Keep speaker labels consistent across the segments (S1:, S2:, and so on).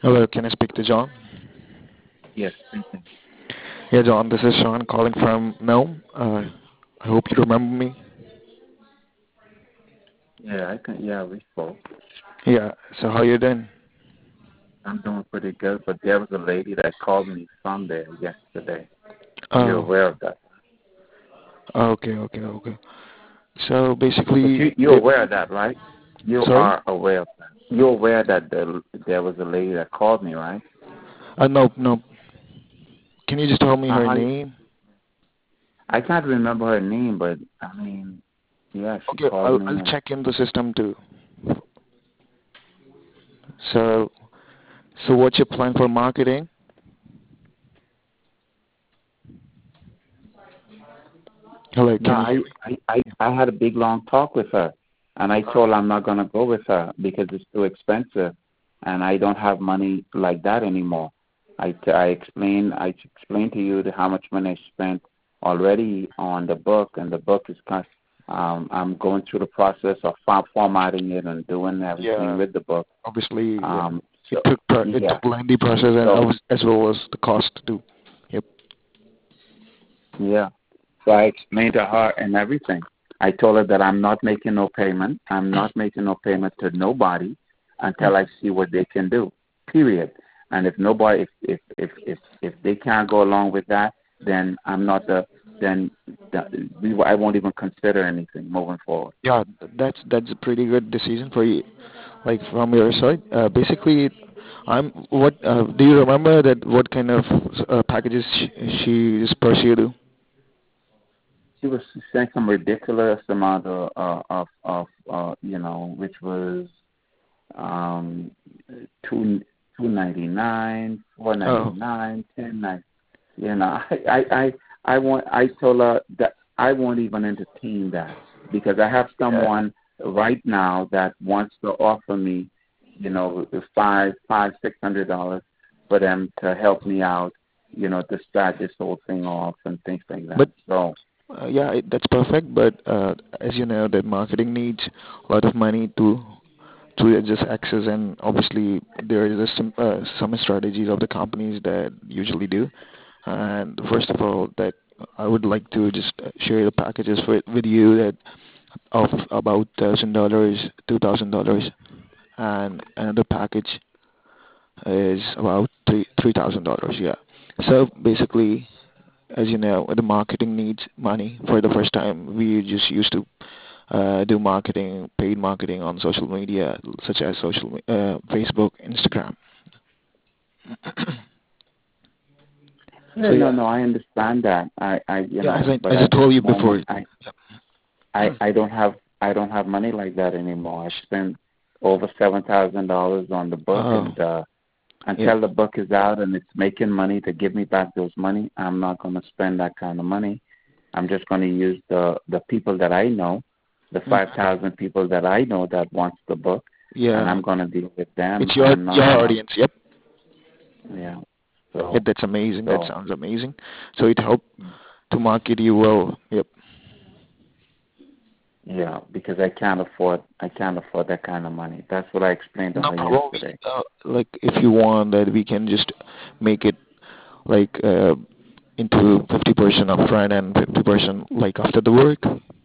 S1: Hello, can I speak to John?
S2: Yes, speaking.
S1: Yeah, John, this is Sean calling from Melm. I hope you remember me.
S2: Yeah, I can. Yeah, we spoke.
S1: Yeah, so how you doing?
S2: I'm doing pretty good, but there was a lady that called me from there yesterday. You're
S1: Oh,
S2: aware of that,
S1: okay. So
S2: but
S1: basically,
S2: you're aware of that, right? You
S1: sorry?
S2: are aware of that. You're aware that there was a lady that called me, right?
S1: No. Can you just tell me her
S2: How?
S1: name?
S2: I can't remember her name, but I mean, yeah, she
S1: Okay,
S2: called
S1: I'll
S2: me,
S1: I'll
S2: and
S1: check in the system too. So, so what's your plan for marketing? Hello,
S2: no,
S1: can you hear me?
S2: I had a big long talk with her, and I told her I'm not gonna go with her because it's too expensive, and I don't have money like that anymore. I explained to you how much money I spent already on the book, and the book is I'm going through the process of formatting it and doing everything
S1: Yeah,
S2: with the book.
S1: obviously, yeah.
S2: Um,
S1: It
S2: so
S1: took it
S2: yeah,
S1: took lengthy process and
S2: so
S1: as well as the cost too. Yep.
S2: yeah. So I explained to her and everything. I told her that I'm not making no payment. I'm not making no payment to nobody until I see what they can do. Period. And if nobody, if they can't go along with that, then I'm not the then I won't even consider anything moving forward.
S1: Yeah, that's a pretty good decision for you, like from your side. Basically, I'm what do you remember that what kind of packages she is pursued?
S2: She sent some ridiculous amount which was um, two 99,
S1: Oh,
S2: 4.99, 10.99. You know, I told her that I won't even entertain that because I have
S1: yeah.
S2: someone right now that wants to offer me, $600 for them to help me out, to start this whole thing off and things like that.
S1: But
S2: So
S1: yeah, that's perfect. But as you know, that marketing needs a lot of money to just access, and obviously there is some strategies of the companies that usually do. And first of all, that I would like to just share the packages with you that of about $1,000, $2,000, and another package is about $3,000. Yeah. So basically, as you know, the marketing needs money. For the first time, we just used to do marketing, paid marketing on social media, such as Facebook, Instagram.
S2: yeah,
S1: So
S2: no,
S1: yeah,
S2: no, I understand that.
S1: yeah.
S2: But
S1: As I
S2: at this
S1: told you before.
S2: moment, I don't have money like that anymore. I spent over $7,000 on the book,
S1: Oh,
S2: and
S1: yep.
S2: until the book is out and it's making money to give me back those money, I'm not going to spend that kind of money. I'm just going to use the people that I know, the
S1: Mhm.
S2: 5,000 people that I know that wants the book, and
S1: Yeah,
S2: I'm going to deal with them.
S1: it's
S2: I'm
S1: your
S2: not going to,
S1: audience. Yep.
S2: yeah.
S1: Yeah,
S2: So
S1: that's amazing. That
S2: so
S1: sounds amazing. So it helped to market you well. Yep.
S2: yeah, because I can't afford that kind of money. That's what I explained to
S1: No
S2: her
S1: problem.
S2: yesterday.
S1: Like if you want that, we can just make it like into 50% upfront and 50% like after the work,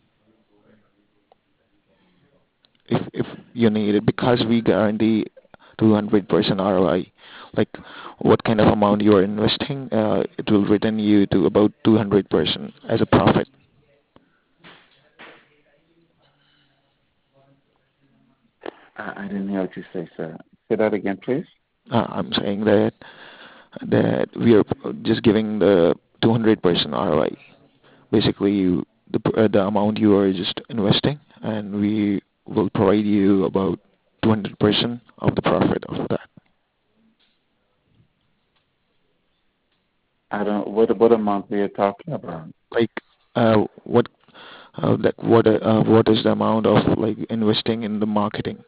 S1: if you need it, because we guarantee 200% ROI. Like what kind of amount you are investing, it will return you to about 200% as a profit.
S2: I didn't hear what you say, sir. Say that again, please.
S1: I'm saying that we are just giving the 200% ROI. Basically, the amount you are just investing, and we will provide you about 200% of the profit of that.
S2: I don't. What amount are you talking about?
S1: Like, what what is the amount of like investing in the marketing?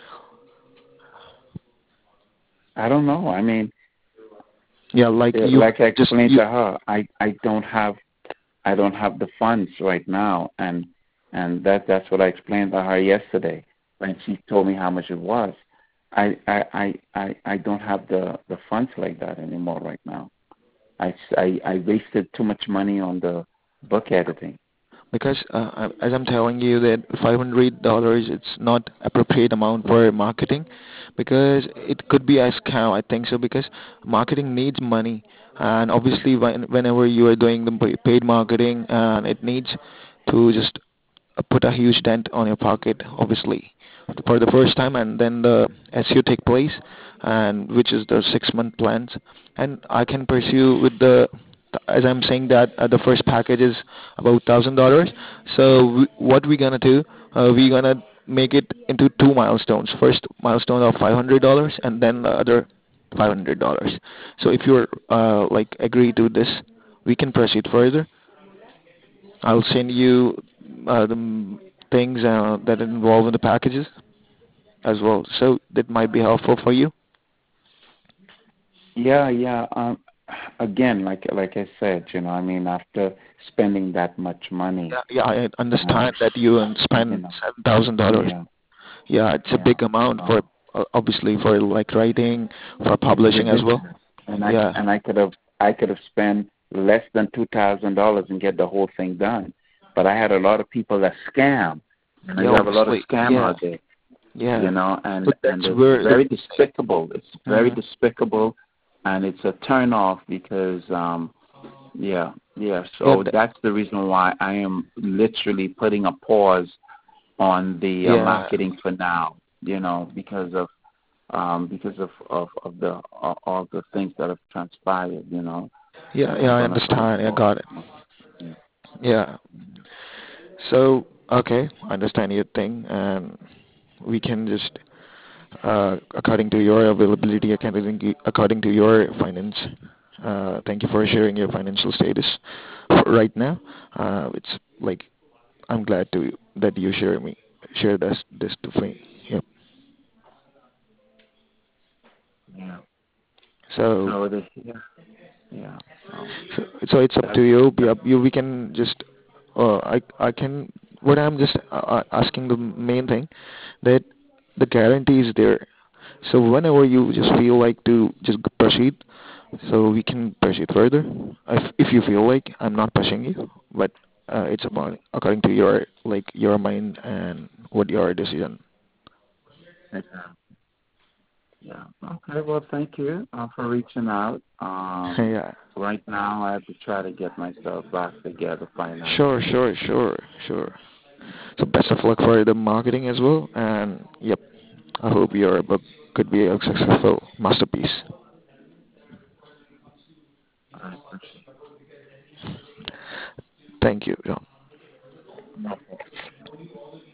S2: I don't know. I mean,
S1: Yeah, like you
S2: like I
S1: just
S2: explained
S1: you.
S2: to her, I don't have the funds right now, and that's what I explained to her yesterday when she told me how much it was. I don't have the funds like that anymore right now. I wasted too much money on the book editing.
S1: Because as I'm telling you that $500 it's not appropriate amount for marketing because it could be a scam. I think so because marketing needs money, and obviously whenever you are doing the paid marketing, and it needs to just put a huge dent on your pocket, obviously, for the first time, and then the SEO take place, and which is the 6 month plans, and I can pursue with the, as I'm saying that the first package is about $1,000. So what we gonna do? We gonna make it into two milestones. First milestone of $500, and then the other $500. So if you're like agree to this, we can proceed further. I'll send you the things that involve in the packages as well. So that might be helpful for you.
S2: Yeah, yeah. Again, like I said, I mean, after spending that much money,
S1: Yeah, yeah, I
S2: uh,
S1: understand that you
S2: you
S1: spend
S2: know,
S1: $7,000.
S2: yeah,
S1: Yeah, it's a
S2: yeah.
S1: big amount for
S2: So
S1: obviously for like writing, for
S2: it's
S1: publishing as well.
S2: ridiculous, and
S1: Yeah,
S2: I could have spent less than $2,000 and get the whole thing done, but I had a lot of people that scam, and
S1: yeah,
S2: you have a lot of
S1: obviously,
S2: scam
S1: yeah,
S2: out there,
S1: yeah. So
S2: and
S1: that's
S2: it's
S1: where the
S2: very despicable. It's very
S1: uh,
S2: despicable, and it's a turn off because yeah, yeah.
S1: yeah,
S2: So that's the reason why I am literally putting a pause on the
S1: yeah,
S2: marketing for now. Because of the all the things that have transpired.
S1: yeah,
S2: And
S1: yeah.
S2: I'm
S1: I
S2: gonna put a
S1: understand. I
S2: pause.
S1: got it.
S2: Yeah.
S1: Yeah. So okay, I understand your thing, and we can just according to your availability, according to your finance. Thank you for sharing your financial status right now. It's like I'm glad to that you share this to me. Yep.
S2: Yeah.
S1: So,
S2: So yeah, yeah. So
S1: so it's up to
S2: that's
S1: you.
S2: that.
S1: Yep, we can just I can what I'm just asking the main thing that the guarantee is there. So whenever you just feel like to just proceed, so we can proceed further. If you feel like I'm not pushing you, but it's upon according to your like your mind and what your decision.
S2: Yeah. Yeah. Okay. Well, thank you for reaching out.
S1: Yeah.
S2: Right now, I have to try to get myself back together
S1: Sure,
S2: financially.
S1: sure, sure, sure. So best of luck for the marketing as well. And yep, I hope your book could be a successful masterpiece.
S2: I appreciate
S1: Thank you, John.
S2: it.